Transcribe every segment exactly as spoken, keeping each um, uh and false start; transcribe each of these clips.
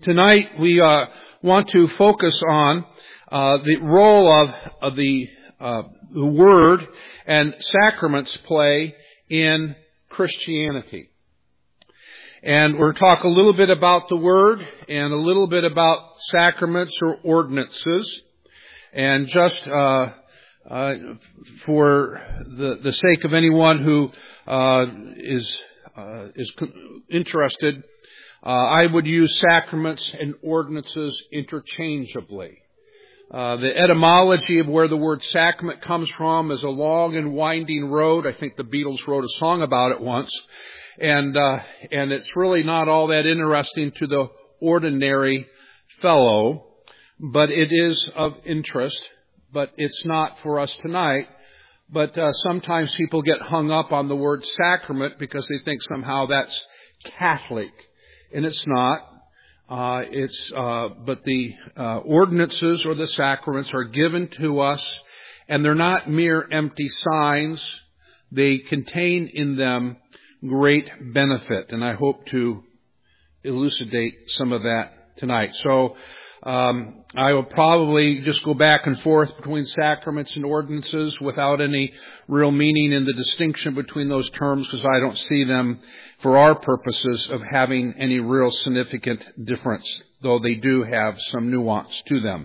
Tonight we uh, want to focus on uh, the role of, of the, uh, the Word and sacraments play in Christianity. And we're going to talk a little bit about the Word and a little bit about sacraments or ordinances. And just uh, uh, for the, the sake of anyone who uh, is uh, is interested, Uh, I would use sacraments and ordinances interchangeably. Uh, the etymology of where the word sacrament comes from is a long and winding road. I think the Beatles wrote a song about it once. And, uh, and it's really not all that interesting to the ordinary fellow, but it is of interest, but it's not for us tonight. But, uh, sometimes people get hung up on the word sacrament because they think somehow that's Catholic. And it's not. Uh, it's, uh, but the, uh, ordinances or the sacraments are given to us, and they're not mere empty signs. They contain in them great benefit, and I hope to elucidate some of that tonight. So, um, I will probably just go back and forth between sacraments and ordinances without any real meaning in the distinction between those terms, because I don't see them for our purposes of having any real significant difference, though they do have some nuance to them.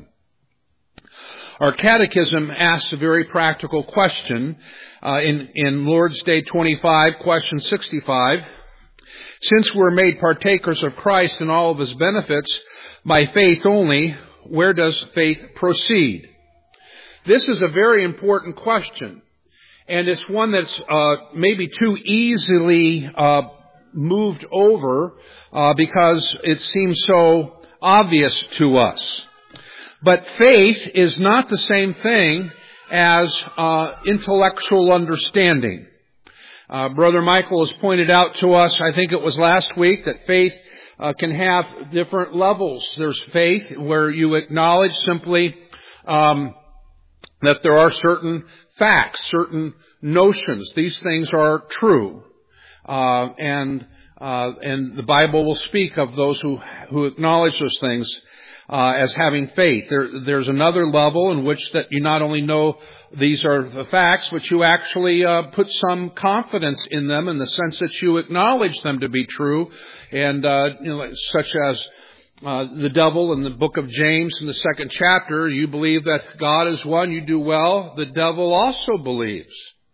Our catechism asks a very practical question uh, in, in Lord's Day twenty-five, question sixty-five. Since we're made partakers of Christ and all of His benefits by faith only, where does faith proceed? This is a very important question, and it's one that's uh, maybe too easily uh, moved over uh, because it seems so obvious to us. But faith is not the same thing as uh, intellectual understanding. Uh, Brother Michael has pointed out to us, I think it was last week, that faith uh, can have different levels. There's faith where you acknowledge simply um, that there are certain facts, certain notions. These things are true. Uh, and, uh, and the Bible will speak of those who, who acknowledge those things, uh, as having faith. There, there's another level in which that you not only know these are the facts, but you actually, uh, put some confidence in them in the sense that you acknowledge them to be true. And, uh, you know, such as, uh, the devil in the book of James in the second chapter, you believe that God is one, you do well. The devil also believes,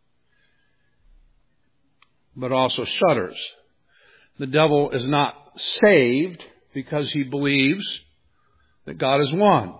but also shudders. The devil is not saved because he believes that God is one.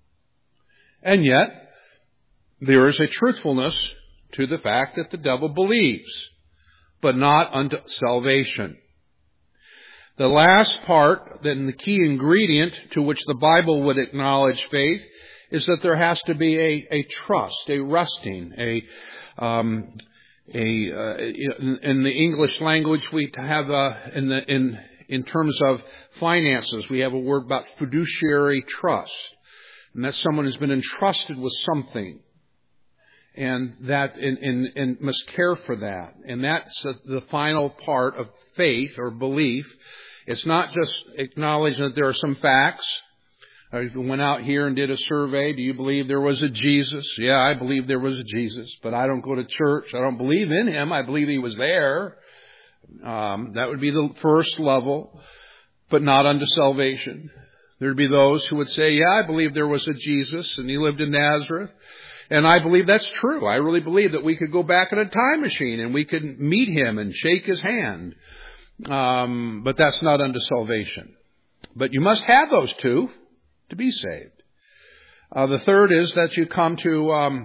And yet, there is a truthfulness to the fact that the devil believes, but not unto salvation. The last part, then the key ingredient to which the Bible would acknowledge faith, is that there has to be a, a trust, a resting, a um, A, uh, in the English language, we have, uh, in the, in, in terms of finances, we have a word about fiduciary trust. And that's someone who's been entrusted with something. And that, and, and, and must care for that. And that's the final part of faith or belief. It's not just acknowledging that there are some facts. If you went out here and did a survey, do you believe there was a Jesus? Yeah, I believe there was a Jesus, but I don't go to church. I don't believe in Him. I believe He was there. Um, that would be the first level, but not unto salvation. There'd be those who would say, yeah, I believe there was a Jesus and He lived in Nazareth. And I believe that's true. I really believe that we could go back in a time machine and we could meet Him and shake His hand. Um, but that's not unto salvation. But you must have those two to be saved. Uh, the third is that you come to um,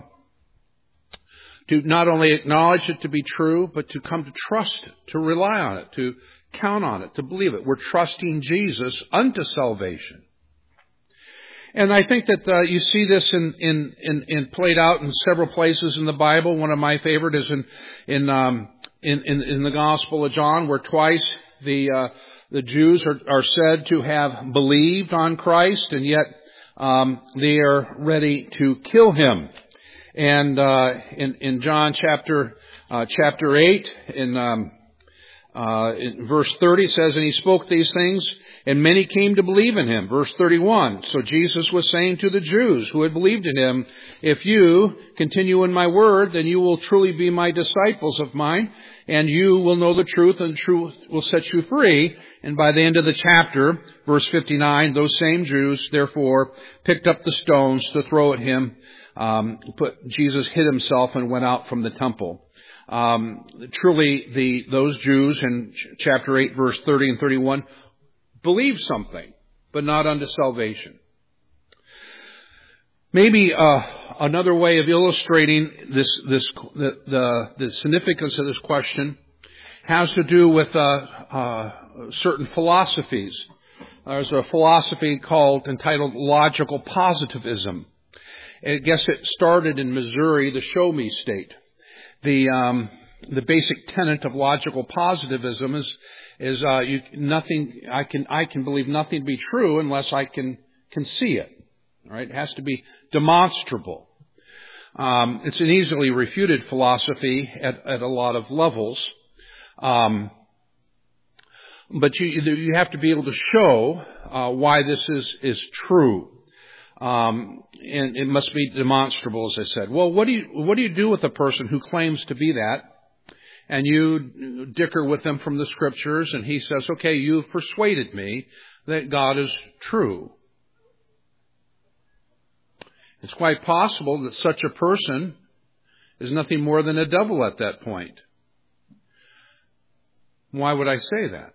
to not only acknowledge it to be true, but to come to trust it, to rely on it, to count on it, to believe it. We're trusting Jesus unto salvation. And I think that uh, you see this in, in, in, in played out in several places in the Bible. One of my favorite is in in um, in, in, in the Gospel of John, where twice the uh, The Jews are, are said to have believed on Christ, and yet um, they are ready to kill Him. And uh, in, in John chapter uh, chapter eight, in um, Uh, in verse thirty says, and he spoke these things, and many came to believe in him. Verse thirty-one, so Jesus was saying to the Jews who had believed in him, if you continue in my word, then you will truly be my disciples of mine, and you will know the truth, and the truth will set you free. And by the end of the chapter, verse fifty-nine, those same Jews, therefore, picked up the stones to throw at him. Um, but Jesus hid himself and went out from the temple. Um, truly, the those Jews in chapter eight, verse thirty and thirty-one, believed something, but not unto salvation. Maybe uh, another way of illustrating this, this the, the the significance of this question has to do with uh, uh, certain philosophies. There's a philosophy called entitled logical positivism. I guess it started in Missouri, the Show Me State. The um, the basic tenet of logical positivism is is uh, you, nothing. I can I can believe nothing to be true unless I can can see it. Right? It has to be demonstrable. Um, it's an easily refuted philosophy at, at a lot of levels, um, but you you have to be able to show uh, why this is is true. Um, and it must be demonstrable, as I said. Well, what do you, what do you do with a person who claims to be that? And you dicker with them from the scriptures, and he says, okay, you've persuaded me that God is true. It's quite possible that such a person is nothing more than a devil at that point. Why would I say that?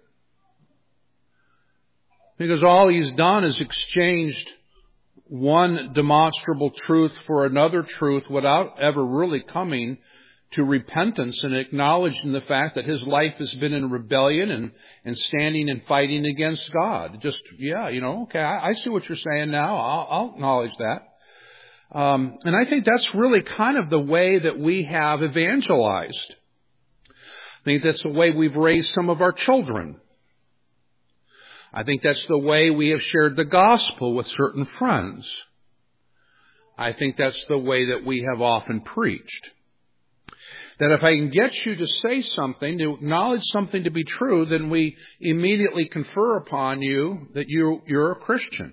Because all he's done is exchanged one demonstrable truth for another truth without ever really coming to repentance and acknowledging the fact that his life has been in rebellion and, and standing and fighting against God. Just, yeah, you know, okay, I, I see what you're saying now. I'll, I'll acknowledge that. Um, and I think that's really kind of the way that we have evangelized. I think that's the way we've raised some of our children. I think that's the way we have shared the gospel with certain friends. I think that's the way that we have often preached. That if I can get you to say something, to acknowledge something to be true, then we immediately confer upon you that you, you're a Christian.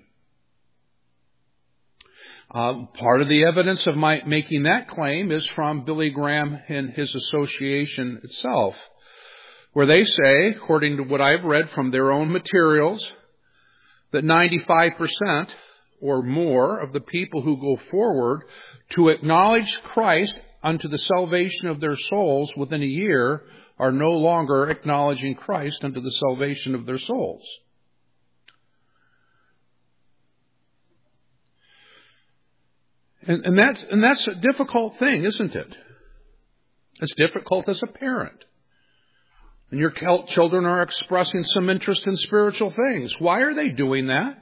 Uh, part of the evidence of my making that claim is from Billy Graham and his association itself, where they say, according to what I've read from their own materials, that ninety-five percent or more of the people who go forward to acknowledge Christ unto the salvation of their souls within a year are no longer acknowledging Christ unto the salvation of their souls. And, and that's and that's a difficult thing, isn't it? It's difficult as a parent. And your children are expressing some interest in spiritual things. Why are they doing that?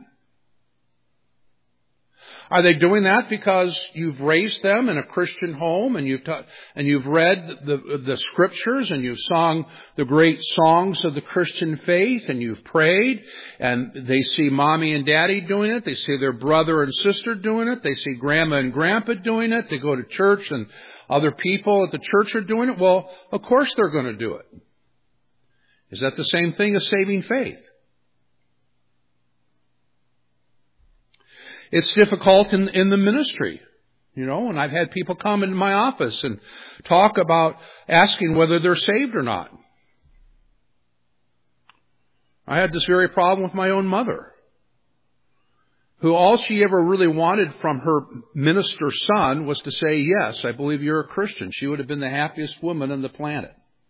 Are they doing that because you've raised them in a Christian home and you've ta- and you've read the the scriptures and you've sung the great songs of the Christian faith and you've prayed and they see mommy and daddy doing it, they see their brother and sister doing it, they see grandma and grandpa doing it, they go to church and other people at the church are doing it? Well, of course they're going to do it. Is that the same thing as saving faith? It's difficult in, in the ministry, you know, and I've had people come into my office and talk about asking whether they're saved or not. I had this very problem with my own mother, who all she ever really wanted from her minister son was to say, yes, I believe you're a Christian. She would have been the happiest woman on the planet.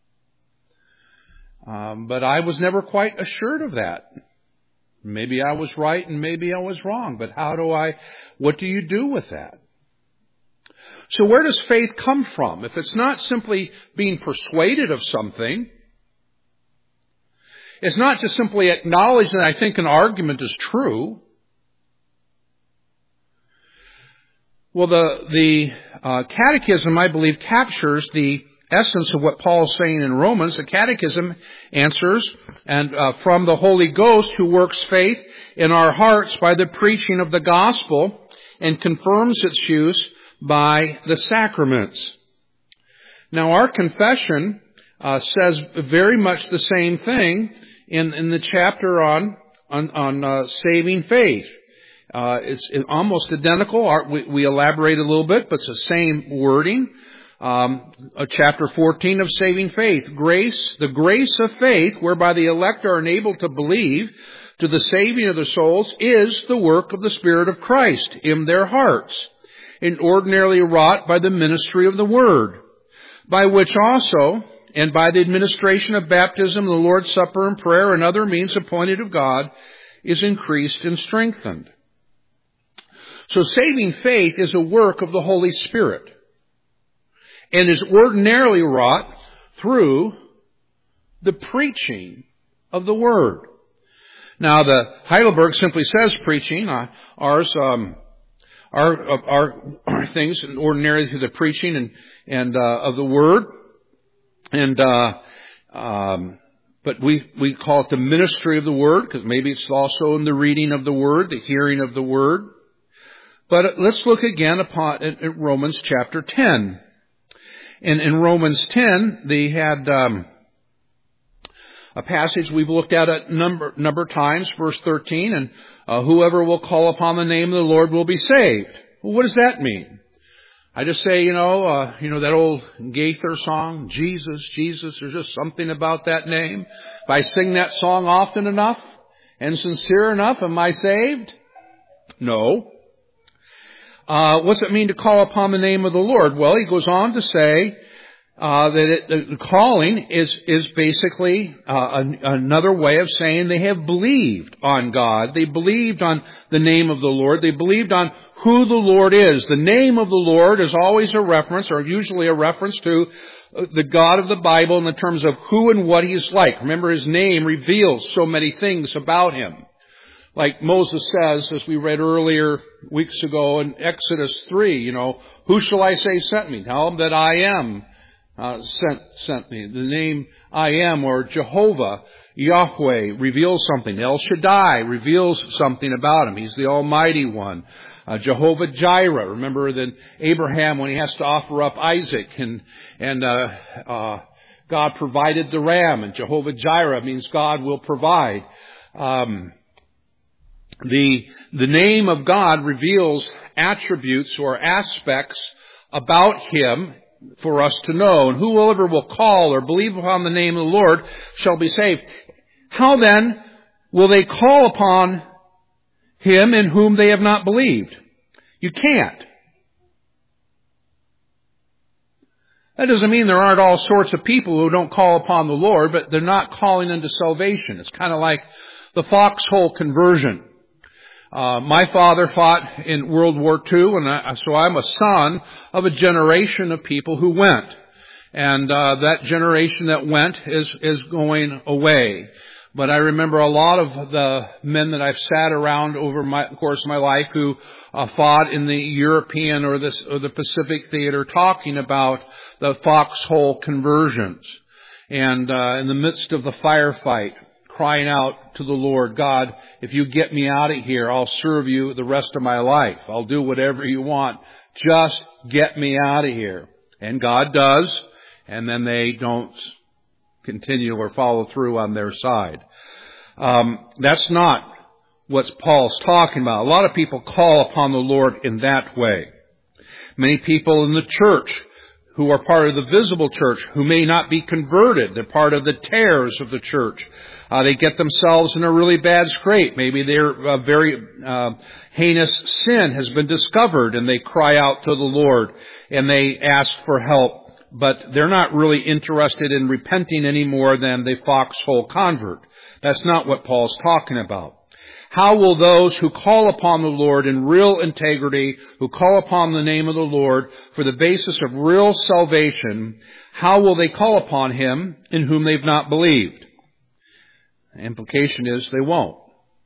Um, but I was never quite assured of that. Maybe I was right and maybe I was wrong. But how do I, what do you do with that? So where does faith come from? If it's not simply being persuaded of something, it's not just simply acknowledging that I think an argument is true. Well, the, the uh, Catechism, I believe, captures the essence of what Paul is saying in Romans. The Catechism answers, and uh, from the Holy Ghost who works faith in our hearts by the preaching of the gospel and confirms its use by the sacraments. Now our confession uh, says very much the same thing in, in the chapter on on, on uh, saving faith. Uh, it's almost identical. Our, we, we elaborate a little bit, but it's the same wording. Um, uh, chapter fourteen of saving faith. Grace, the grace of faith, whereby the elect are enabled to believe to the saving of their souls, is the work of the Spirit of Christ in their hearts, and ordinarily wrought by the ministry of the Word, by which also, and by the administration of baptism, the Lord's Supper, and prayer, and other means appointed of God, is increased and strengthened. So saving faith is a work of the Holy Spirit, and is ordinarily wrought through the preaching of the Word. Now, the Heidelberg simply says preaching. Uh, ours, um, our, uh, our, our things ordinarily through the preaching and, and, uh, of the Word. And, uh, um, but we, we call it the ministry of the Word, because maybe it's also in the reading of the Word, the hearing of the Word. But let's look again upon at, at Romans chapter ten. And in Romans ten, they had, um, a passage we've looked at a number, number of times, verse thirteen, and uh, whoever will call upon the name of the Lord will be saved. Well, what does that mean? I just say, you know, uh, you know, that old Gaither song, Jesus, Jesus, there's just something about that name. If I sing that song often enough and sincere enough, am I saved? No. Uh, what's it mean to call upon the name of the Lord? Well, he goes on to say, Uh, that it, the calling is is basically uh, an, another way of saying they have believed on God. They believed on the name of the Lord. They believed on who the Lord is. The name of the Lord is always a reference, or usually a reference to the God of the Bible in the terms of who and what He's like. Remember, His name reveals so many things about Him. Like Moses says, as we read earlier weeks ago in Exodus three, you know, who shall I say sent me? Tell them that I am. Uh, sent, sent me. The name I am, or Jehovah, Yahweh, reveals something. El Shaddai reveals something about Him. He's the Almighty One. Uh, Jehovah Jireh. Remember that Abraham, when he has to offer up Isaac, and, and, uh, uh, God provided the ram, and Jehovah Jireh means God will provide. Um, the, the name of God reveals attributes or aspects about Him for us to know. And whoever will call or believe upon the name of the Lord shall be saved. How then will they call upon Him in whom they have not believed? You can't. That doesn't mean there aren't all sorts of people who don't call upon the Lord, but they're not calling into salvation. It's kind of like the foxhole conversion. Uh, my father fought in World War Two, and I, so I'm a son of a generation of people who went. And uh, that generation that went is is going away. But I remember a lot of the men that I've sat around over my the course of my life who uh, fought in the European or the, or the Pacific theater, talking about the foxhole conversions. And uh, in the midst of the firefight, crying out to the Lord, God, if you get me out of here, I'll serve you the rest of my life. I'll do whatever you want. Just get me out of here. And God does, and then they don't continue or follow through on their side. Um, that's not what Paul's talking about. A lot of people call upon the Lord in that way. Many people in the church who are part of the visible church, who may not be converted. They're part of the tares of the church. Uh, they get themselves in a really bad scrape. Maybe their uh, very uh, heinous sin has been discovered, and they cry out to the Lord, and they ask for help. But they're not really interested in repenting any more than the foxhole convert. That's not what Paul's talking about. How will those who call upon the Lord in real integrity, who call upon the name of the Lord for the basis of real salvation, how will they call upon Him in whom they've not believed? The implication is they won't.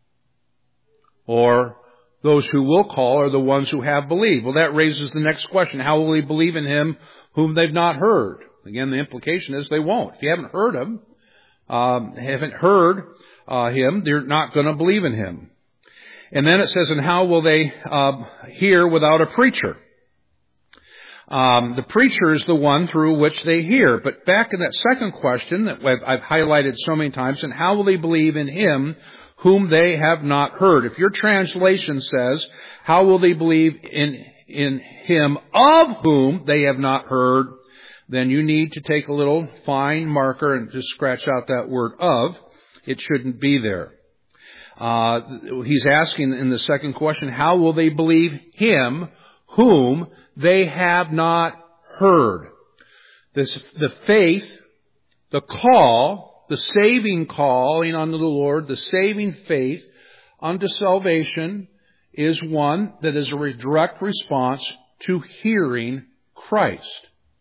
Or those who will call are the ones who have believed. Well, that raises the next question. How will they believe in Him whom they've not heard? Again, the implication is they won't. If you haven't heard Him, um, haven't heard uh, Him, they're not going to believe in Him. And then it says, and how will they uh, hear without a preacher? Um, the preacher is the one through which they hear. But back in that second question that I've, I've highlighted so many times, and how will they believe in him whom they have not heard? If your translation says, how will they believe in, in him of whom they have not heard, then you need to take a little fine marker and just scratch out that word of. It shouldn't be there. Uh, he's asking in the second question, how will they believe him whom they have not heard? This, the faith, the call, the saving calling unto the Lord, the saving faith unto salvation is one that is a direct response to hearing Christ.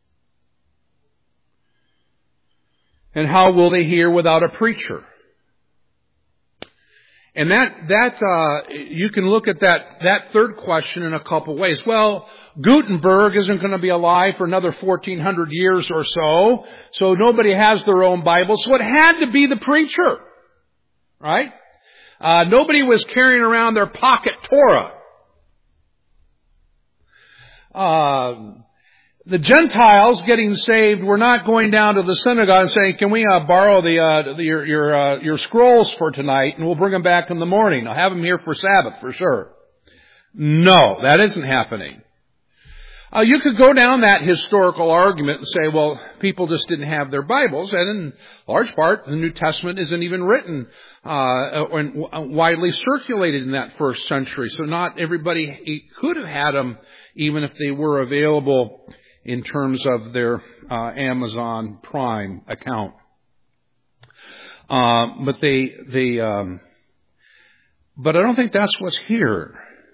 And how will they hear without a preacher? And that, that, uh, you can look at that, that third question in a couple ways. Well, Gutenberg isn't going to be alive for another fourteen hundred years or so, so nobody has their own Bible, so it had to be the preacher. Right? Uh, nobody was carrying around their pocket Torah. Uh, The Gentiles getting saved were not going down to the synagogue and saying, can we uh, borrow the, uh, the your your, uh, your scrolls for tonight and we'll bring them back in the morning. I'll have them here for Sabbath for sure. No, that isn't happening. Uh, you could go down that historical argument and say, well, people just didn't have their Bibles, and in large part, the New Testament isn't even written uh, and widely circulated in that first century. So not everybody could have had them, even if they were available in terms of their uh, Amazon Prime account. Uh, but they, they, um, but I don't think that's what's here.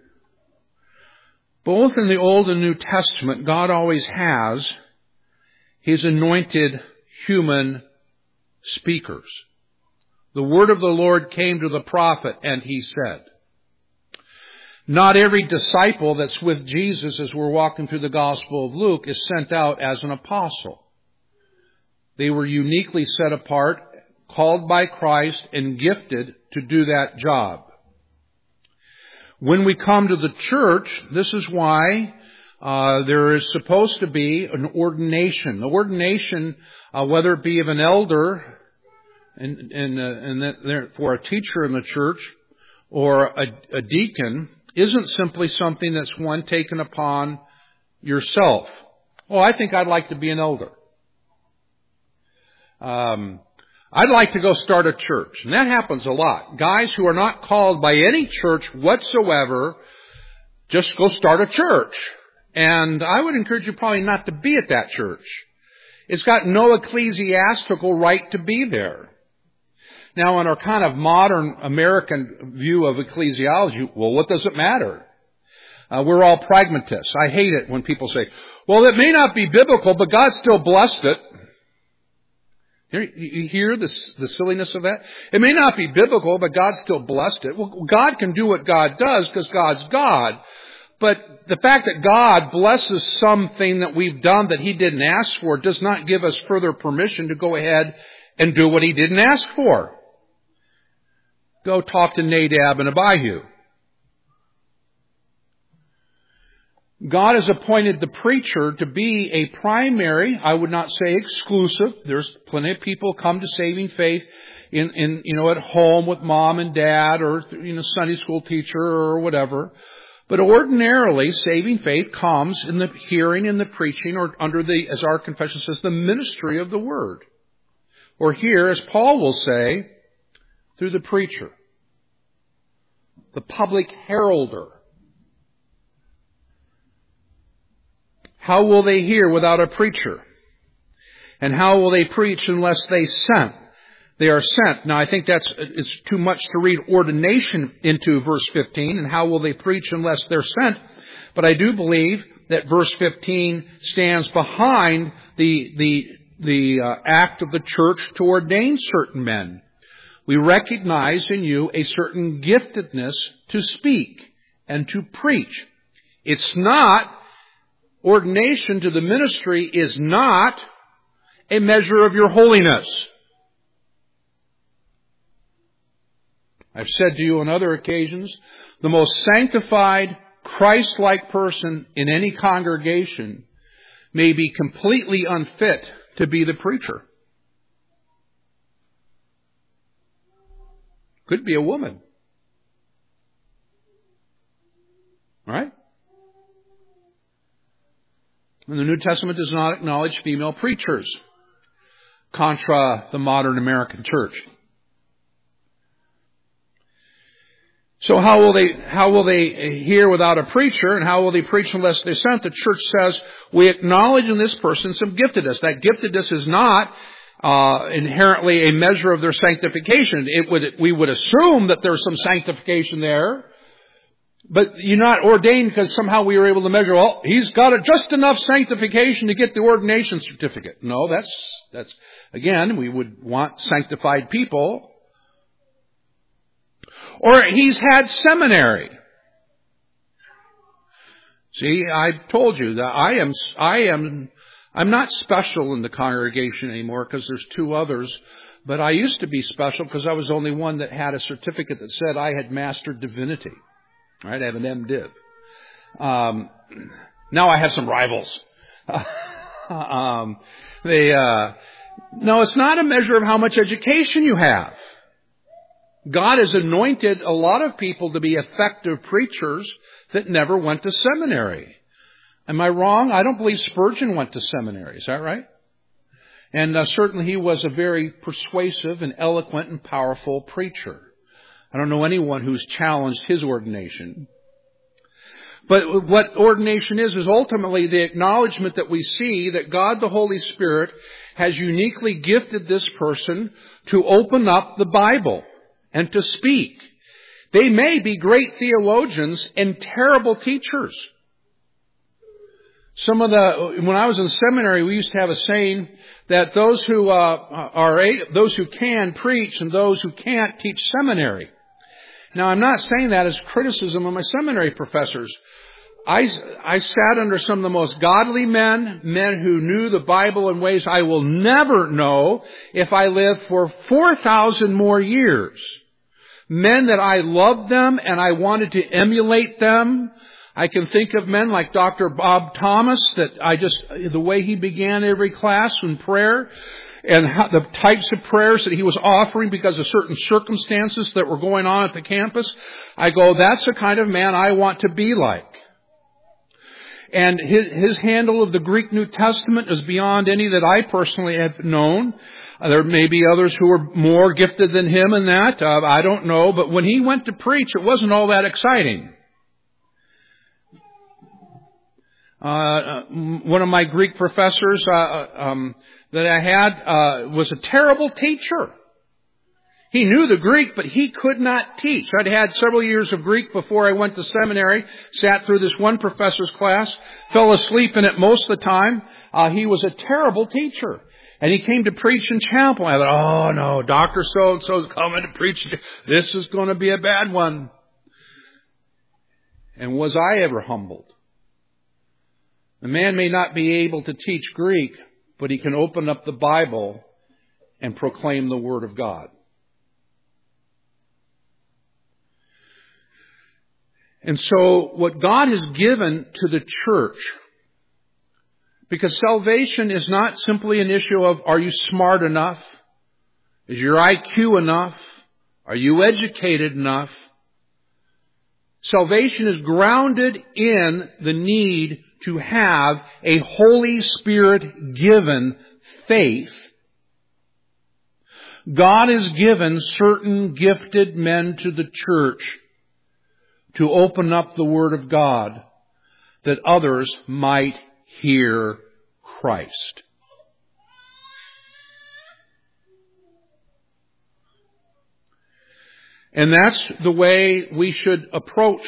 Both in the Old and New Testament, God always has His anointed human speakers. The word of the Lord came to the prophet, and he said. Not every disciple that's with Jesus as we're walking through the Gospel of Luke is sent out as an apostle. They were uniquely set apart, called by Christ, and gifted to do that job. When we come to the church, this is why uh, there is supposed to be an ordination. The ordination, uh, whether it be of an elder and, and, uh, and that, for a teacher in the church or a, a deacon, isn't simply something that's one taken upon yourself. Oh, I think I'd like to be an elder. Um, I'd like to go start a church. And that happens a lot. Guys who are not called by any church whatsoever just go start a church. And I would encourage you probably not to be at that church. It's got no ecclesiastical right to be there. Now, in our kind of modern American view of ecclesiology, well, what does it matter? Uh, we're all pragmatists. I hate it when people say, well, it may not be biblical, but God still blessed it. You hear this, the silliness of that? It may not be biblical, but God still blessed it. Well, God can do what God does because God's God. But the fact that God blesses something that we've done that He didn't ask for does not give us further permission to go ahead and do what He didn't ask for. Go talk to Nadab and Abihu. God has appointed the preacher to be a primary, I would not say exclusive. There's plenty of people come to saving faith in, in, you know, at home with mom and dad or, you know, Sunday school teacher or whatever. But ordinarily, saving faith comes in the hearing and the preaching or under the, as our confession says, the ministry of the word. Or here, as Paul will say, through the preacher, the public heralder. How will they hear without a preacher? And how will they preach unless they sent? They are sent. Now, I think that's it's too much to read ordination into verse fifteen. And how will they preach unless they're sent? But I do believe that verse fifteen stands behind the the the uh, act of the church to ordain certain men. We recognize in you a certain giftedness to speak and to preach. It's not, ordination to the ministry is not a measure of your holiness. I've said to you on other occasions, the most sanctified, Christ-like person in any congregation may be completely unfit to be the preacher. Could be a woman. Right? And the New Testament does not acknowledge female preachers, contra the modern American church. So how will they, how will they hear without a preacher, and how will they preach unless they're sent? The church says, we acknowledge in this person some giftedness. That giftedness is not uh, inherently a measure of their sanctification. It would, we would assume that there's some sanctification there, but you're not ordained because somehow we were able to measure, well, he's got a, just enough sanctification to get the ordination certificate. No, that's, that's, again, we would want sanctified people. Or he's had seminary. See, I've told you that I am, I am, I'm not special in the congregation anymore because there's two others. But I used to be special because I was the only one that had a certificate that said I had mastered divinity. Right? I have an M Div. Um, now I have some rivals. um, they, uh, no, it's not a measure of how much education you have. God has anointed a lot of people to be effective preachers that never went to seminary. Am I wrong? I don't believe Spurgeon went to seminary. Is that right? And uh, certainly he was a very persuasive and eloquent and powerful preacher. I don't know anyone who's challenged his ordination. But what ordination is, is ultimately the acknowledgement that we see that God the Holy Spirit has uniquely gifted this person to open up the Bible and to speak. They may be great theologians and terrible teachers. Some of the, when I was in seminary, we used to have a saying that those who uh, are, those who can preach and those who can't teach seminary. Now, I'm not saying that as criticism of my seminary professors. I, I sat under some of the most godly men, men who knew the Bible in ways I will never know if I live for four thousand more years. Men that I loved them and I wanted to emulate them. I can think of men like Doctor Bob Thomas that I just, the way he began every class in prayer and how, the types of prayers that he was offering because of certain circumstances that were going on at the campus. I go, that's the kind of man I want to be like. And his, his handle of the Greek New Testament is beyond any that I personally have known. Uh, there may be others who are more gifted than him in that. Uh, I don't know. But when he went to preach, it wasn't all that exciting. Uh, one of my Greek professors uh, um, that I had uh, was a terrible teacher. He knew the Greek, but he could not teach. I'd had several years of Greek before I went to seminary, sat through this one professor's class, fell asleep in it most of the time. Uh, he was a terrible teacher. And he came to preach in chapel. I thought, oh no, Doctor So-and-so is coming to preach. This is going to be a bad one. And was I ever humbled? The man may not be able to teach Greek, but he can open up the Bible and proclaim the Word of God. And so what God has given to the church, because salvation is not simply an issue of, are you smart enough? Is your I Q enough? Are you educated enough? Salvation is grounded in the need to have a Holy Spirit given faith. God has given certain gifted men to the church to open up the Word of God that others might hear Christ. And that's the way we should approach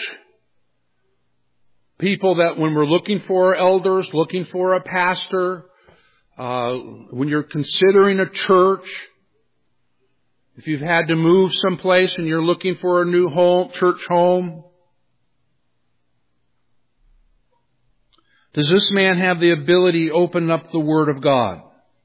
people that when we're looking for elders, looking for a pastor, uh, when you're considering a church, if you've had to move someplace and you're looking for a new home, church home, does this man have the ability to open up the Word of God?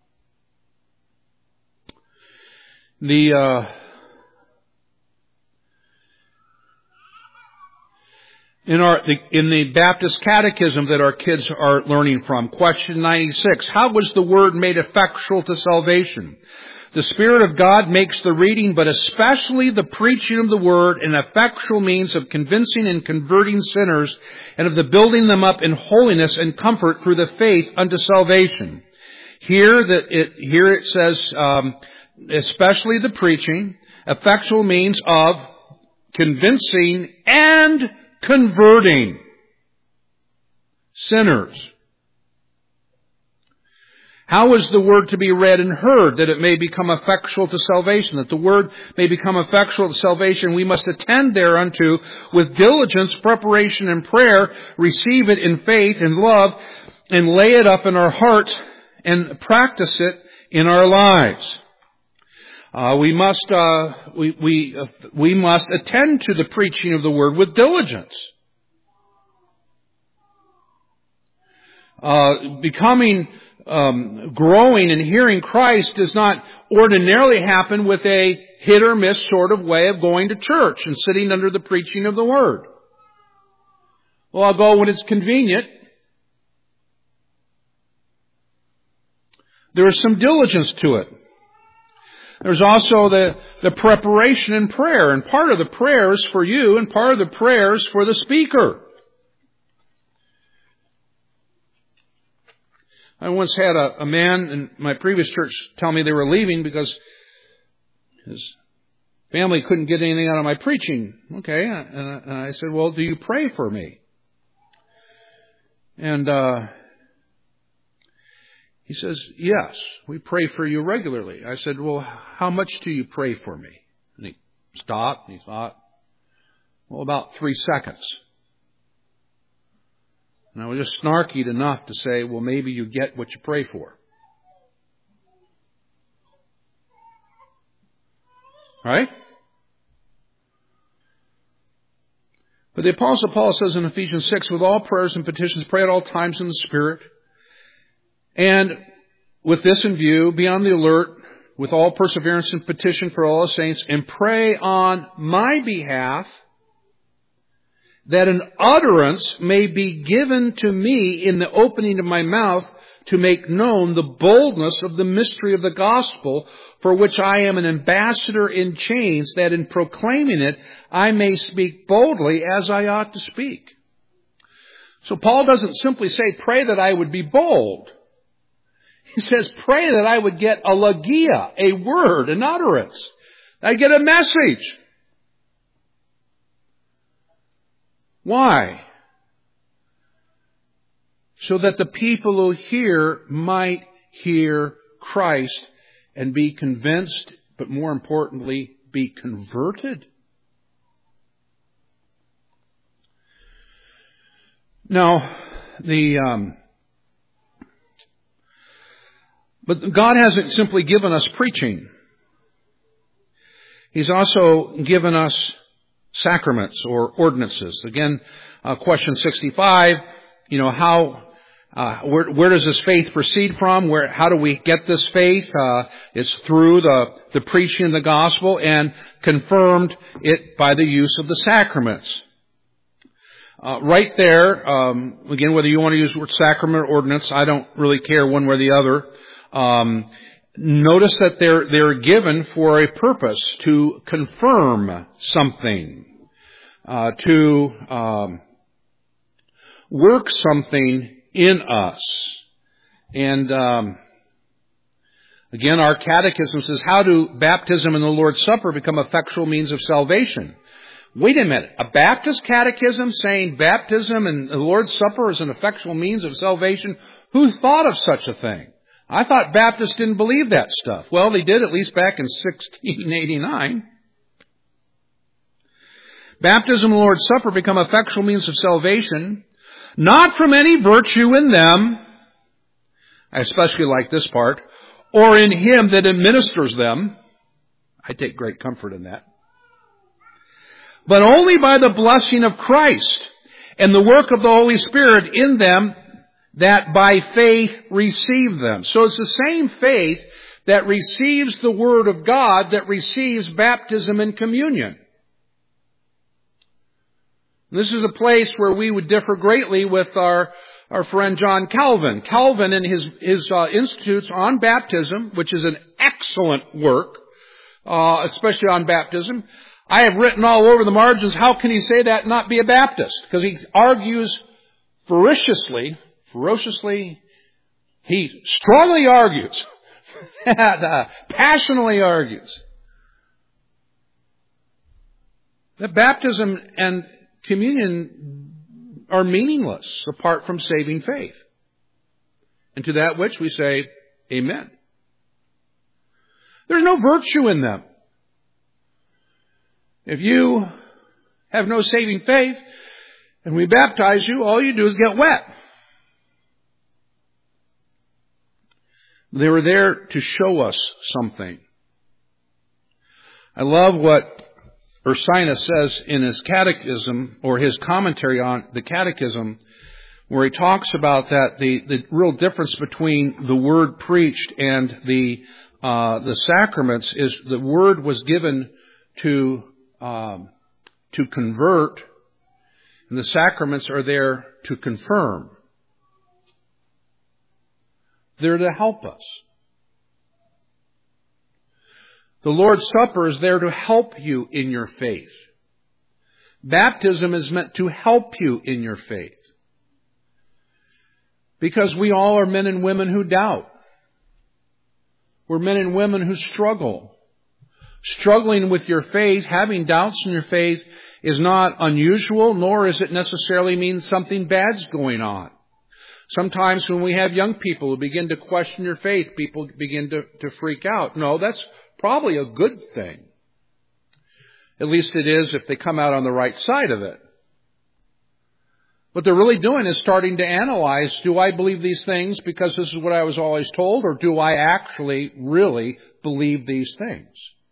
The uh, In our, in the Baptist Catechism that our kids are learning from, question ninety-six, how was the Word made effectual to salvation? The Spirit of God makes the reading, but especially the preaching of the Word, an effectual means of convincing and converting sinners, and of the building them up in holiness and comfort through the faith unto salvation. Here, that it, here it says, um, especially the preaching, effectual means of convincing and converting sinners. How is the Word to be read and heard that it may become effectual to salvation? That the Word may become effectual to salvation, we must attend thereunto with diligence, preparation, and prayer, receive it in faith and love, and lay it up in our hearts and practice it in our lives. Uh, we must uh, we we uh, we must attend to the preaching of the Word with diligence. Uh, becoming um, growing and hearing Christ does not ordinarily happen with a hit or miss sort of way of going to church and sitting under the preaching of the Word. Well, I'll go when it's convenient. There is some diligence to it. There's also the, the preparation in prayer. And part of the prayer is for you, and part of the prayer is for the speaker. I once had a, a man in my previous church tell me they were leaving because his family couldn't get anything out of my preaching. Okay, and I, and I said, well, do you pray for me? And uh he says, yes, we pray for you regularly. I said, well, how much do you pray for me? And he stopped and he thought, well, about three seconds. And I was just snarky enough to say, well, maybe you get what you pray for. Right? But the Apostle Paul says in Ephesians six, with all prayers and petitions, pray at all times in the Spirit. And with this in view, be on the alert with all perseverance and petition for all the saints, and pray on my behalf that an utterance may be given to me in the opening of my mouth to make known the boldness of the mystery of the gospel, for which I am an ambassador in chains, that in proclaiming it I may speak boldly as I ought to speak. So Paul doesn't simply say, pray that I would be bold. He says, pray that I would get a logia, a word, an utterance. I get a message. Why? So that the people who hear might hear Christ and be convinced, but more importantly, be converted. Now, the um, but God hasn't simply given us preaching. He's also given us sacraments or ordinances. Again, uh, question sixty-five, you know, how, uh, where, where does this faith proceed from? Where, how do we get this faith? Uh, it's through the, the preaching of the gospel, and confirmed it by the use of the sacraments. Uh, right there, um, again, whether you want to use the word sacrament or ordinance, I don't really care one way or the other. Um, Notice that they're, they're given for a purpose, to confirm something, uh, to um, work something in us. And um, again, our catechism says, how do baptism and the Lord's Supper become effectual means of salvation? Wait a minute. A Baptist catechism saying baptism and the Lord's Supper is an effectual means of salvation? Who thought of such a thing? I thought Baptists didn't believe that stuff. Well, they did, at least back in sixteen eighty-nine. Baptism and the Lord's Supper become effectual means of salvation, not from any virtue in them, I especially like this part, or in Him that administers them. I take great comfort in that. But only by the blessing of Christ and the work of the Holy Spirit in them, that by faith receive them. So it's the same faith that receives the Word of God that receives baptism and communion. This is a place where we would differ greatly with our, our friend John Calvin. Calvin and his, his uh, institutes on baptism, which is an excellent work, uh, especially on baptism. I have written all over the margins, how can he say that and not be a Baptist? Because he argues ferociously, ferociously, he strongly argues, uh, passionately argues, that baptism and communion are meaningless apart from saving faith. And to that which we say, amen. There's no virtue in them. If you have no saving faith and we baptize you, all you do is get wet. They were there to show us something. I love what Ursinus says in his catechism, or his commentary on the catechism, where he talks about that the, the real difference between the word preached and the uh, the sacraments is the word was given to um, to convert, and the sacraments are there to confirm. They're to help us. The Lord's Supper is there to help you in your faith. Baptism is meant to help you in your faith. Because we all are men and women who doubt. We're men and women who struggle. Struggling with your faith, having doubts in your faith is not unusual, nor is it necessarily mean something bad's going on. Sometimes when we have young people who begin to question your faith, people begin to, to freak out. No, that's probably a good thing. At least it is if they come out on the right side of it. What they're really doing is starting to analyze, do I believe these things because this is what I was always told, or do I actually really believe these things?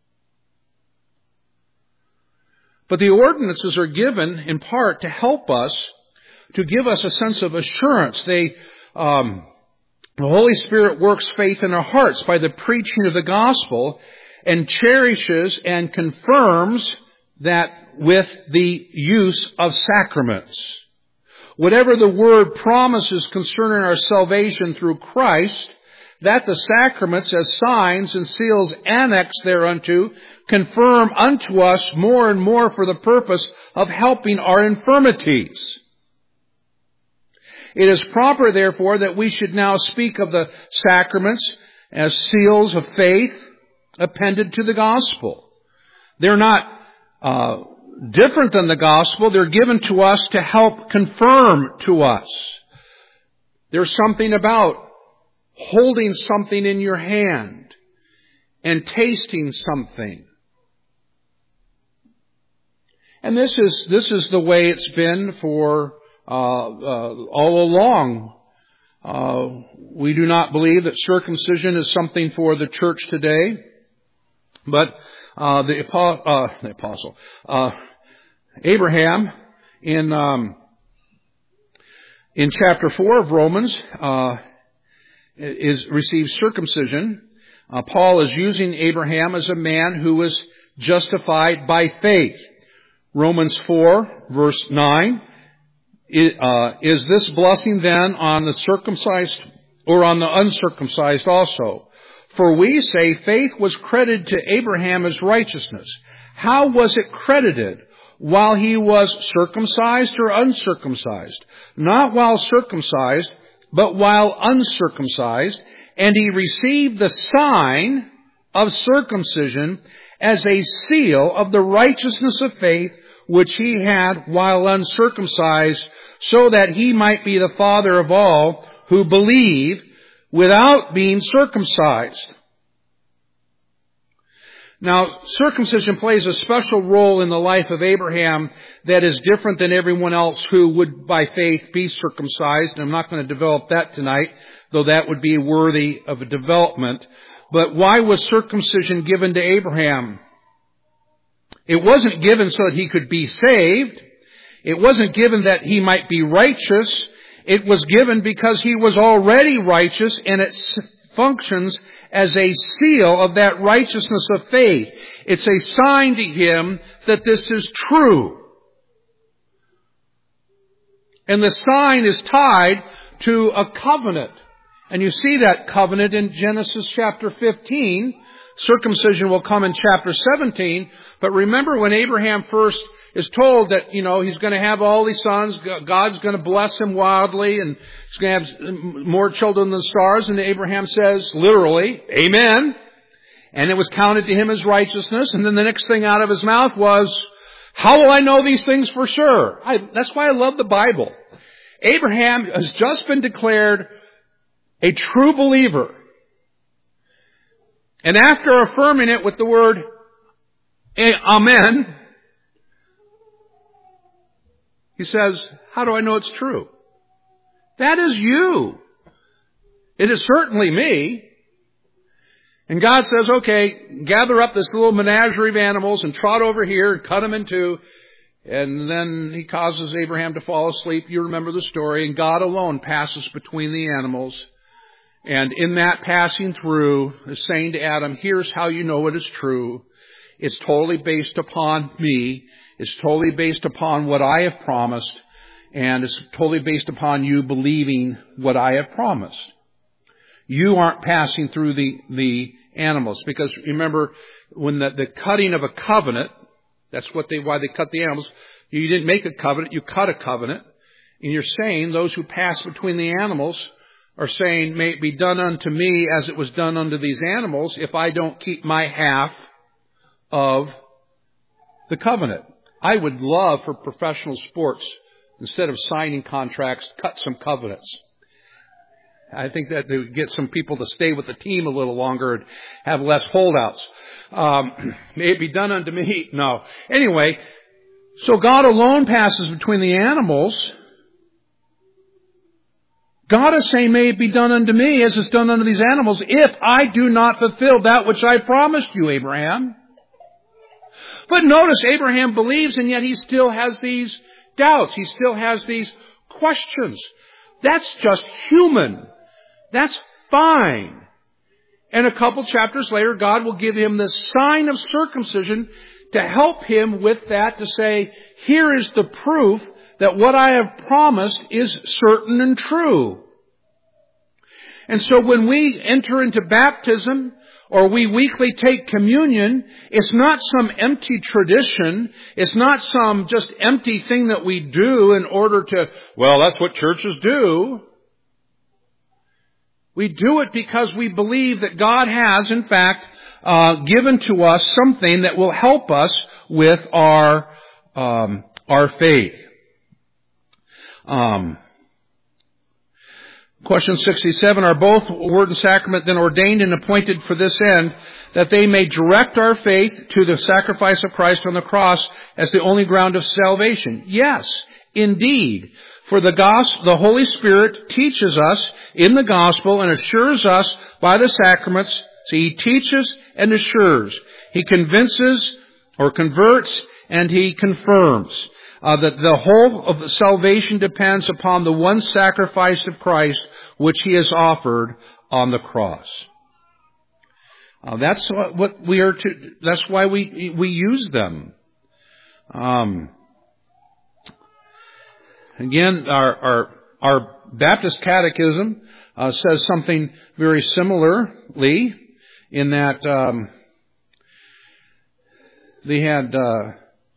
But the ordinances are given in part to help us, to give us a sense of assurance. They, um, the Holy Spirit works faith in our hearts by the preaching of the gospel and cherishes and confirms that with the use of sacraments. Whatever the Word promises concerning our salvation through Christ, that the sacraments as signs and seals annexed thereunto confirm unto us more and more for the purpose of helping our infirmities. It is proper, therefore, that we should now speak of the sacraments as seals of faith appended to the gospel. They're not uh, different than the gospel. They're given to us to help confirm to us. There's something about holding something in your hand and tasting something. And this is this is the way it's been for uh, uh, all along. Uh, we do not believe that circumcision is something for the church today, but uh, the, uh, the apostle uh, Abraham in um, in chapter four of Romans uh, is receives circumcision. Uh, Paul is using Abraham as a man who was justified by faith. Romans four, verse nine. Uh, is this blessing then on the circumcised or on the uncircumcised also? For we say faith was credited to Abraham as righteousness. How was it credited? While he was circumcised or uncircumcised? Not while circumcised, but while uncircumcised. And he received the sign of circumcision as a seal of the righteousness of faith which he had while uncircumcised, so that he might be the father of all who believe without being circumcised. Now, circumcision plays a special role in the life of Abraham that is different than everyone else who would by faith be circumcised. And I'm not going to develop that tonight, though that would be worthy of a development. But why was circumcision given to Abraham? It wasn't given so that he could be saved. It wasn't given that he might be righteous. It was given because he was already righteous, and it functions as a seal of that righteousness of faith. It's a sign to him that this is true. And the sign is tied to a covenant. And you see that covenant in Genesis chapter fifteen. Circumcision will come in chapter seventeen. But remember when Abraham first is told that, you know, he's going to have all these sons, God's going to bless him wildly, and he's going to have more children than the stars. And Abraham says, literally, Amen. And it was counted to him as righteousness. And then the next thing out of his mouth was, how will I know these things for sure? I, that's why I love the Bible. Abraham has just been declared a true believer. And after affirming it with the word Amen, he says, how do I know it's true? That is you. It is certainly me. And God says, okay, gather up this little menagerie of animals and trot over here and cut them in two. And then he causes Abraham to fall asleep. You remember the story. And God alone passes between the animals. And in that passing through, is saying to Adam, here's how you know it is true. It's totally based upon me. It's totally based upon what I have promised. And it's totally based upon you believing what I have promised. You aren't passing through the, the animals. Because remember, when the, the cutting of a covenant, that's what they, why they cut the animals. You didn't make a covenant, you cut a covenant. And you're saying those who pass between the animals are saying, may it be done unto me as it was done unto these animals if I don't keep my half of the covenant. I would love for professional sports, instead of signing contracts, cut some covenants. I think that they would get some people to stay with the team a little longer and have less holdouts. Um, may it be done unto me. No. Anyway, so God alone passes between the animals. God is saying, may it be done unto me as it's done unto these animals if I do not fulfill that which I promised you, Abraham. But notice Abraham believes, and yet he still has these doubts. He still has these questions. That's just human. That's fine. And a couple chapters later, God will give him the sign of circumcision to help him with that, to say, here is the proof that what I have promised is certain and true. And so when we enter into baptism, or we weekly take communion, it's not some empty tradition. It's not some just empty thing that we do in order to, well, that's what churches do. We do it because we believe that God has, in fact, uh, given to us something that will help us with our um, our faith. Um, question sixty-seven, are both word and sacrament then ordained and appointed for this end, that they may direct our faith to the sacrifice of Christ on the cross as the only ground of salvation? Yes, indeed. For the gospel, the Holy Spirit teaches us in the gospel and assures us by the sacraments. See, He teaches and assures. He convinces or converts and He confirms. Uh, that the whole of the salvation depends upon the one sacrifice of Christ which He has offered on the cross. Uh, that's what, what we are to. That's why we we use them. Um, again, our our our Baptist Catechism uh, says something very similarly in that um, they had. Uh,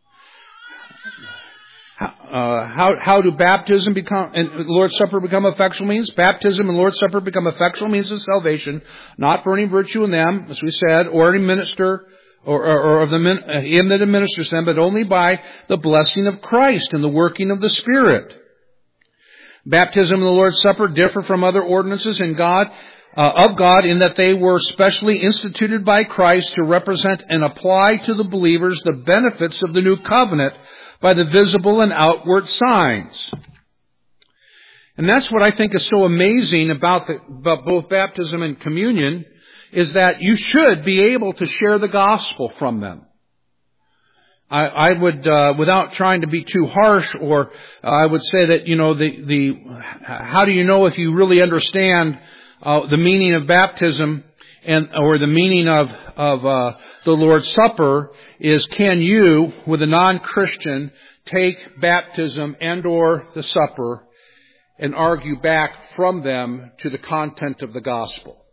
Uh, how, how do baptism become, and Lord's Supper become effectual means? Baptism and Lord's Supper become effectual means of salvation, not for any virtue in them, as we said, or any minister, or, or, or of the uh, him that administers them, but only by the blessing of Christ and the working of the Spirit. Baptism and the Lord's Supper differ from other ordinances in God, uh, of God, in that they were specially instituted by Christ to represent and apply to the believers the benefits of the new covenant, by the visible and outward signs. And that's what I think is so amazing about, the, about both baptism and communion, is that you should be able to share the gospel from them. I, I would, uh, without trying to be too harsh, or uh, I would say that, you know, the, the, how do you know if you really understand uh, the meaning of baptism and, or the meaning of, of, uh, the Lord's Supper is, can you, with a non-Christian, take baptism and or the supper and argue back from them to the content of the gospel.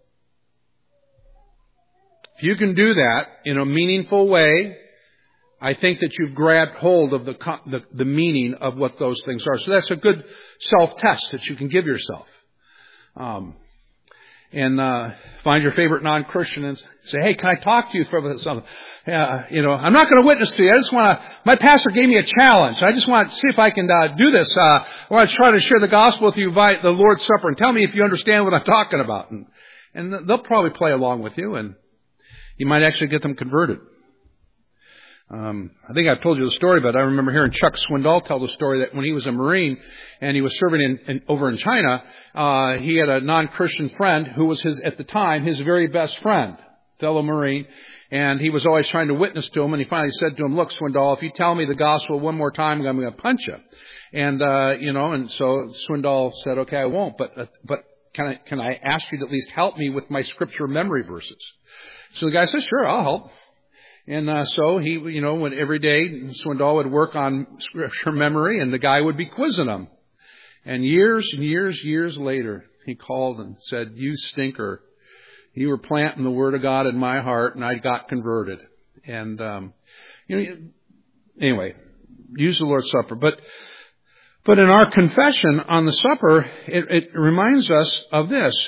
If you can do that in a meaningful way, I think that you've grabbed hold of the, the, the meaning of what those things are. So that's a good self-test that you can give yourself. Um, and uh, find your favorite non-Christian and say, hey, can I talk to you for something? Uh, you know, I'm not going to witness to you. I just want to, my pastor gave me a challenge. I just want to see if I can uh, do this. Uh, I want to try to share the gospel with you by the Lord's Supper and tell me if you understand what I'm talking about. And, and they'll probably play along with you, and you might actually get them converted. Um, I think I've told you the story, but I remember hearing Chuck Swindoll tell the story that when he was a Marine and he was serving in, in, over in China, uh, he had a non-Christian friend who was his, at the time, his very best friend, fellow Marine, and he was always trying to witness to him, and he finally said to him, look, Swindoll, if you tell me the gospel one more time, I'm going to punch you. And, uh, you know, and so Swindoll said, okay, I won't, but, uh, but can I, can I ask you to at least help me with my scripture memory verses? So the guy says, sure, I'll help. And uh, so he, you know, when every day Swindoll would work on scripture memory, and the guy would be quizzing him. And years and years, years later, he called and said, "You stinker! You were planting the Word of God in my heart, and I got converted." And um, you know, anyway, use the Lord's Supper. But but in our confession on the supper, it, it reminds us of this: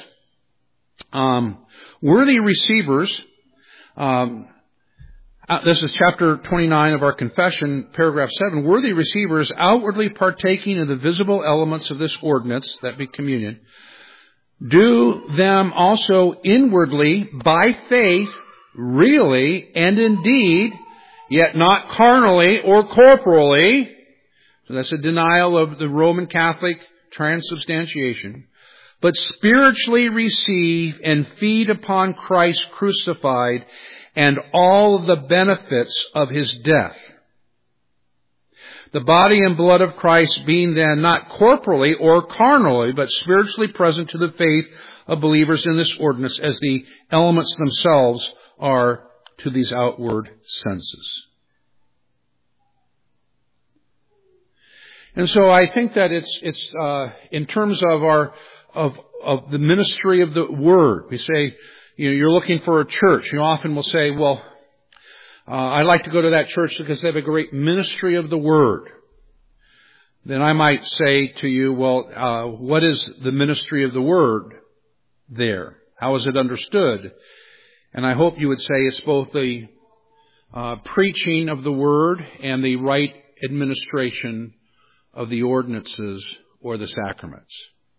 um, worthy receivers. Um, Uh, this is chapter twenty-nine of our confession, paragraph seven. Worthy receivers, outwardly partaking of the visible elements of this ordinance, that be communion, do them also inwardly by faith, really and indeed, yet not carnally or corporally. So that's a denial of the Roman Catholic transubstantiation. But spiritually receive and feed upon Christ crucified and all of the benefits of His death. The body and blood of Christ being then not corporally or carnally, but spiritually present to the faith of believers in this ordinance as the elements themselves are to these outward senses. And so I think that it's, it's, uh, in terms of our, of, of the ministry of the Word, we say, you know, you're looking for a church. You often will say, well, uh, I like to go to that church because they have a great ministry of the Word. Then I might say to you, well, uh, what is the ministry of the Word there? How is it understood? And I hope you would say it's both the uh, preaching of the Word and the right administration of the ordinances or the sacraments.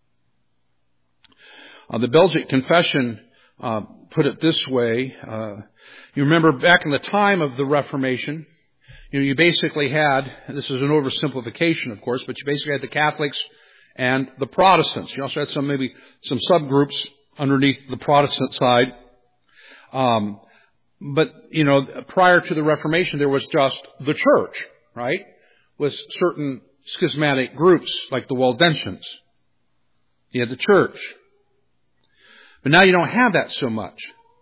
Uh, the Belgic Confession Uh, put it this way. Uh, you remember back in the time of the Reformation, you know, you basically had, this is an oversimplification, of course, but you basically had the Catholics and the Protestants. You also had some, maybe some subgroups underneath the Protestant side. Um, but, you know, prior to the Reformation, there was just the church, right? With certain schismatic groups, like the Waldensians. You had the church. But now you don't have that so much.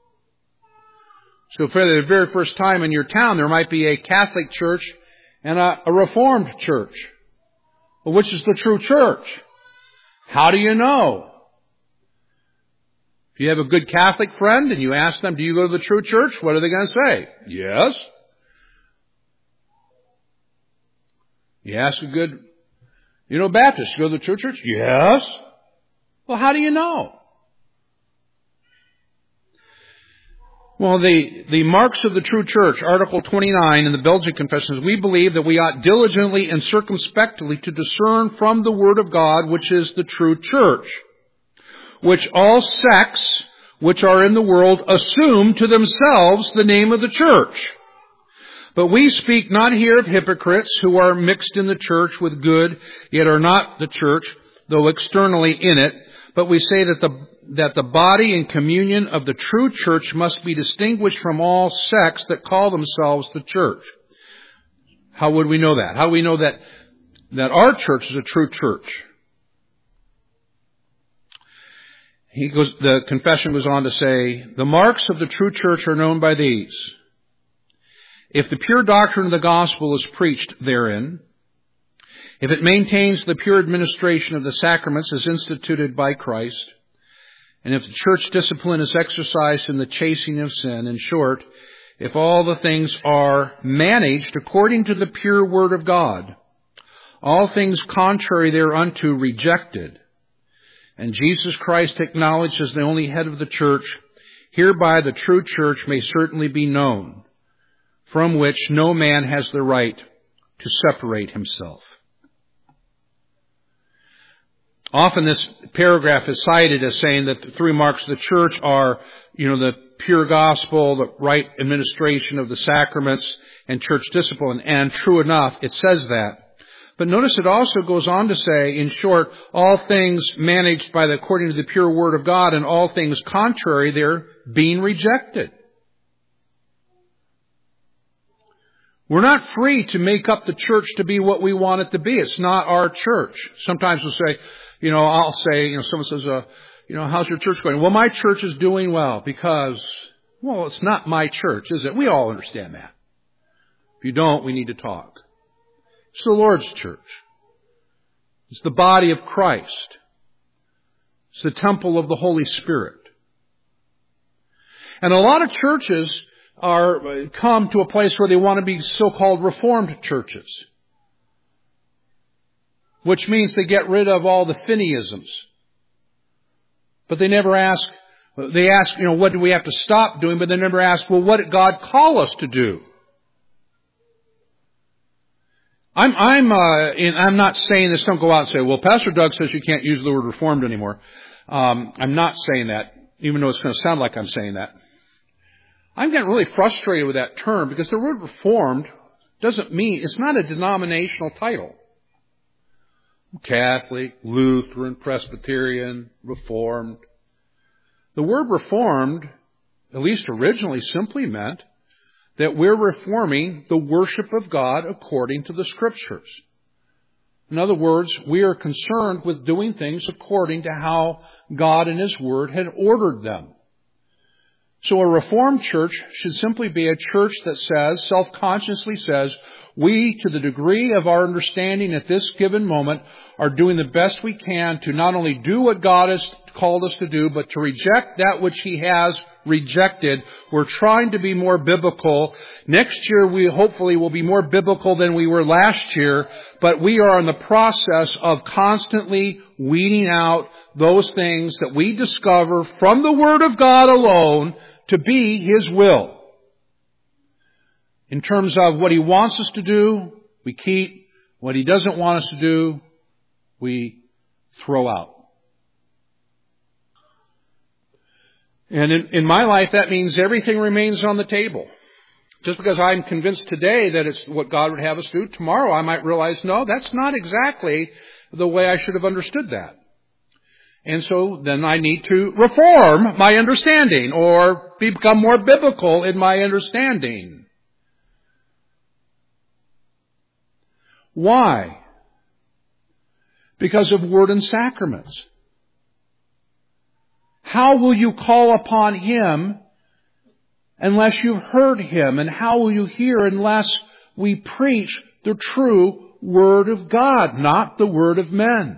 So for the very first time in your town, there might be a Catholic church and a, a Reformed church. Well, which is the true church? How do you know? If you have a good Catholic friend and you ask them, do you go to the true church? What are they going to say? Yes. You ask a good, you know, Baptist, you go to the true church? Yes. Well, how do you know? Well, the, the marks of the true church, Article twenty-nine in the Belgian Confession, we believe that we ought diligently and circumspectly to discern from the Word of God, which is the true church, which all sects which are in the world assume to themselves the name of the church. But we speak not here of hypocrites who are mixed in the church with good, yet are not the church, though externally in it. But we say that the that the body and communion of the true church must be distinguished from all sects that call themselves the church. How would we know that? How do we know that, that our church is a true church? He goes, the confession goes on to say, the marks of the true church are known by these. If the pure doctrine of the gospel is preached therein, If it maintains the pure administration of the sacraments as instituted by Christ, and if the church discipline is exercised in the chasing of sin, in short, if all the things are managed according to the pure word of God, all things contrary thereunto rejected, and Jesus Christ acknowledged as the only head of the church, hereby the true church may certainly be known, from which no man has the right to separate himself. Often this paragraph is cited as saying that the three marks of the church are, you know, the pure gospel, the right administration of the sacraments, and church discipline. And true enough, it says that. But notice it also goes on to say, in short, all things managed by the, according to the pure word of God, and all things contrary, they're being rejected. We're not free to make up the church to be what we want it to be. It's not our church. Sometimes we'll say, you know, I'll say, you know, someone says, uh, you know, how's your church going? Well, my church is doing well because, well, it's not my church, is it? We all understand that. If you don't, we need to talk. It's the Lord's church. It's the body of Christ. It's the temple of the Holy Spirit. And a lot of churches are come to a place where they want to be so-called Reformed churches, which means they get rid of all the Finneyisms. But they never ask, they ask, you know, what do we have to stop doing? But they never ask, well, what did God call us to do? I'm, I'm, uh, in, I'm not saying this. Don't go out and say, well, Pastor Doug says you can't use the word Reformed anymore. Um, I'm not saying that, even though it's going to sound like I'm saying that. I'm getting really frustrated with that term because the word Reformed doesn't mean, it's not a denominational title. Catholic, Lutheran, Presbyterian, Reformed. The word Reformed, at least originally, simply meant that we're reforming the worship of God according to the Scriptures. In other words, we are concerned with doing things according to how God and His Word had ordered them. So a Reformed church should simply be a church that says, self-consciously says, we, to the degree of our understanding at this given moment, are doing the best we can to not only do what God has called us to do, but to reject that which He has rejected. We're trying to be more biblical. Next year we hopefully will be more biblical than we were last year, but we are in the process of constantly weeding out those things that we discover from the Word of God alone to be His will. In terms of what He wants us to do, we keep. What He doesn't want us to do, we throw out. And in, in my life, that means everything remains on the table. Just because I'm convinced today that it's what God would have us do, tomorrow I might realize, no, that's not exactly the way I should have understood that. And so then I need to reform my understanding or become more biblical in my understanding. Why? Because of Word and Sacraments. How will you call upon Him unless you've heard Him? And how will you hear unless we preach the true Word of God, not the word of men?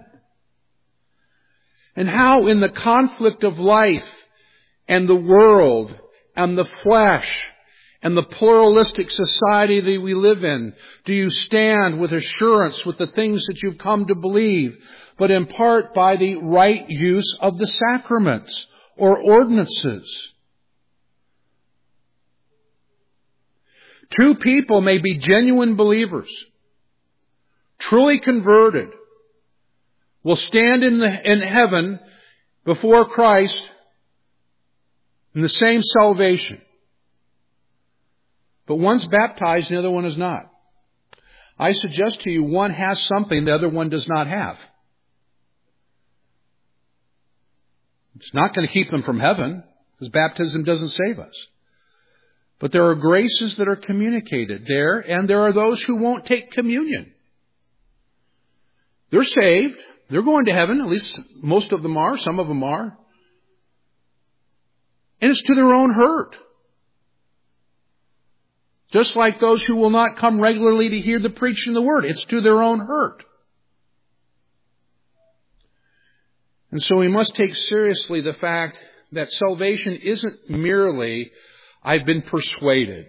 And how in the conflict of life and the world and the flesh and the pluralistic society that we live in do you stand with assurance with the things that you've come to believe, but in part by the right use of the sacraments or ordinances? Two people may be genuine believers, truly converted, will stand in, the, in heaven before Christ in the same salvation. But one's baptized and the other one is not. I suggest to you one has something the other one does not have. It's not going to keep them from heaven, because baptism doesn't save us. But there are graces that are communicated there, and there are those who won't take communion. They're saved. They're going to heaven. At least most of them are. Some of them are. And it's to their own hurt. Just like those who will not come regularly to hear the preaching of the Word. It's to their own hurt. And so we must take seriously the fact that salvation isn't merely, I've been persuaded.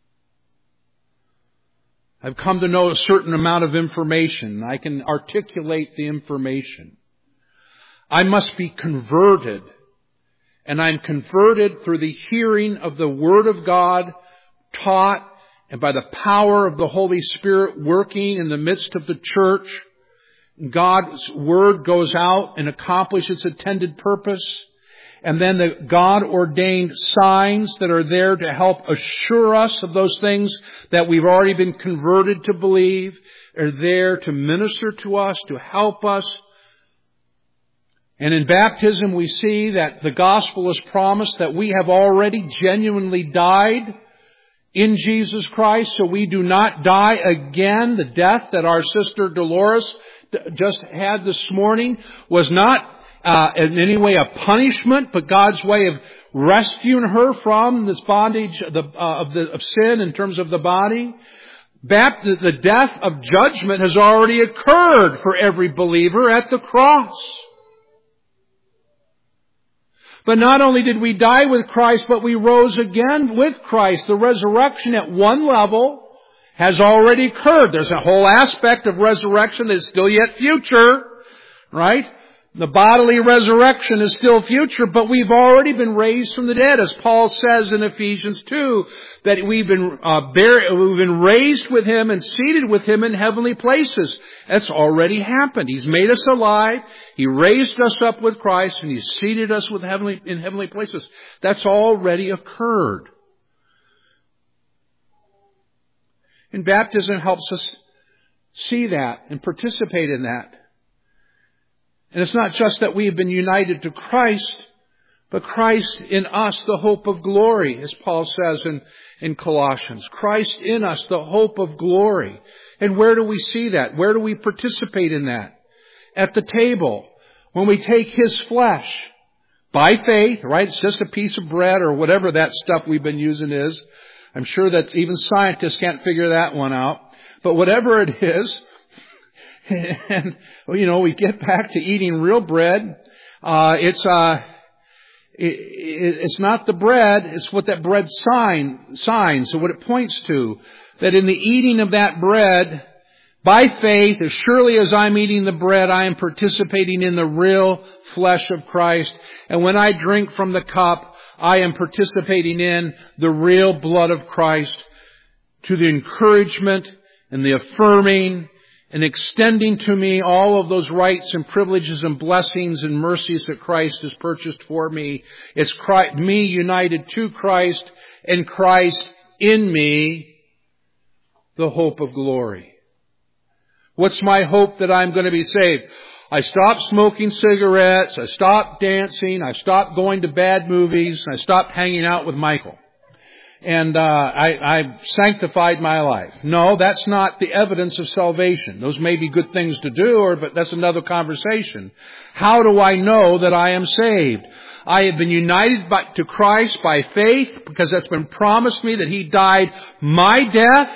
I've come to know a certain amount of information. I can articulate the information. I must be converted. And I'm converted through the hearing of the Word of God taught and by the power of the Holy Spirit working in the midst of the church. God's Word goes out and accomplishes its intended purpose. And then the God-ordained signs that are there to help assure us of those things that we've already been converted to believe are there to minister to us, to help us. And in baptism we see that the gospel is promised that we have already genuinely died in Jesus Christ, so we do not die again. The death that our sister Dolores just had this morning was not Uh, in any way a punishment, but God's way of rescuing her from this bondage of, the, uh, of, the, of sin in terms of the body. Bapt- the death of judgment has already occurred for every believer at the cross. But not only did we die with Christ, but we rose again with Christ. The resurrection at one level has already occurred. There's a whole aspect of resurrection that is still yet future, right? The bodily resurrection is still future, but we've already been raised from the dead, as Paul says in Ephesians two, that we've been uh, buried, we've been raised with Him and seated with Him in heavenly places. That's already happened. He's made us alive. He raised us up with Christ, and He's seated us with heavenly in heavenly places. That's already occurred. And baptism helps us see that and participate in that. And it's not just that we have been united to Christ, but Christ in us, the hope of glory, as Paul says in, in Colossians. Christ in us, the hope of glory. And where do we see that? Where do we participate in that? At the table, when we take His flesh, by faith, right? It's just a piece of bread or whatever that stuff we've been using is. I'm sure that even scientists can't figure that one out. But whatever it is, and, you know, we get back to eating real bread. Uh, it's, uh, it, it, it's not the bread, it's what that bread sign, signs, so what it points to. That in the eating of that bread, by faith, as surely as I'm eating the bread, I am participating in the real flesh of Christ. And when I drink from the cup, I am participating in the real blood of Christ, to the encouragement and the affirming and extending to me all of those rights and privileges and blessings and mercies that Christ has purchased for me. It's Christ, me united to Christ and Christ in me, the hope of glory. What's my hope that I'm going to be saved? I stopped smoking cigarettes, I stopped dancing, I stopped going to bad movies, I stopped hanging out with Michael. And uh, I, I sanctified my life. No, that's not the evidence of salvation. Those may be good things to do, or but that's another conversation. How do I know that I am saved? I have been united by, to Christ by faith, because that's been promised me that He died my death.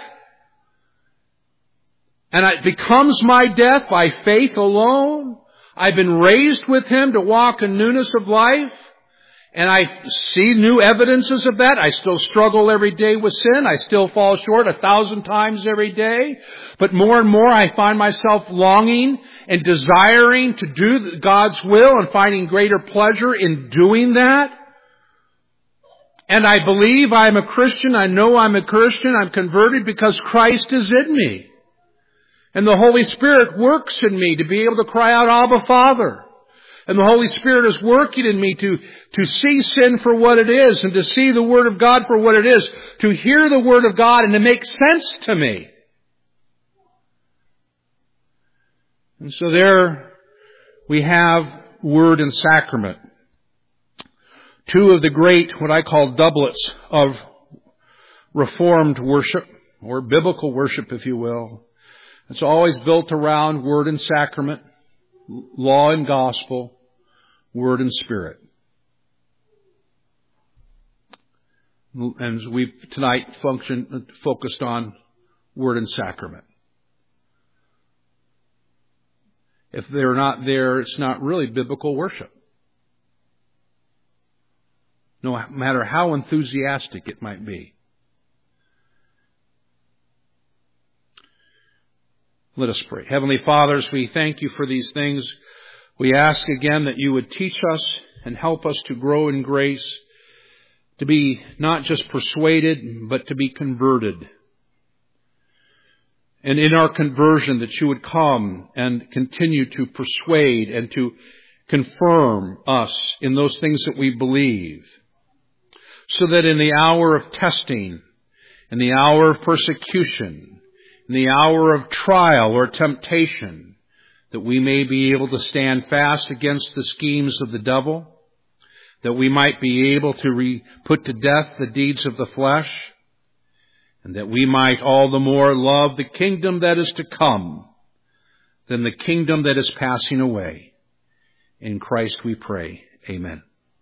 And it becomes my death by faith alone. I've been raised with Him to walk in newness of life. And I see new evidences of that. I still struggle every day with sin. I still fall short a thousand times every day. But more and more I find myself longing and desiring to do God's will and finding greater pleasure in doing that. And I believe I'm a Christian. I know I'm a Christian. I'm converted because Christ is in me. And the Holy Spirit works in me to be able to cry out, Abba, Father. And the Holy Spirit is working in me to, to see sin for what it is and to see the Word of God for what it is, to hear the Word of God and to make sense to me. And so there we have Word and Sacrament. Two of the great, what I call doublets of Reformed worship, or biblical worship, if you will. It's always built around Word and Sacrament, law and gospel, Word and Spirit. And we've tonight function, focused on Word and Sacrament. If they're not there, it's not really biblical worship. No matter how enthusiastic it might be. Let us pray. Heavenly Fathers, we thank you for these things. We ask again that you would teach us and help us to grow in grace, to be not just persuaded, but to be converted. And in our conversion, that you would come and continue to persuade and to confirm us in those things that we believe, so that in the hour of testing, in the hour of persecution, in the hour of trial or temptation, that we may be able to stand fast against the schemes of the devil, that we might be able to re- put to death the deeds of the flesh, and that we might all the more love the kingdom that is to come than the kingdom that is passing away. In Christ we pray. Amen.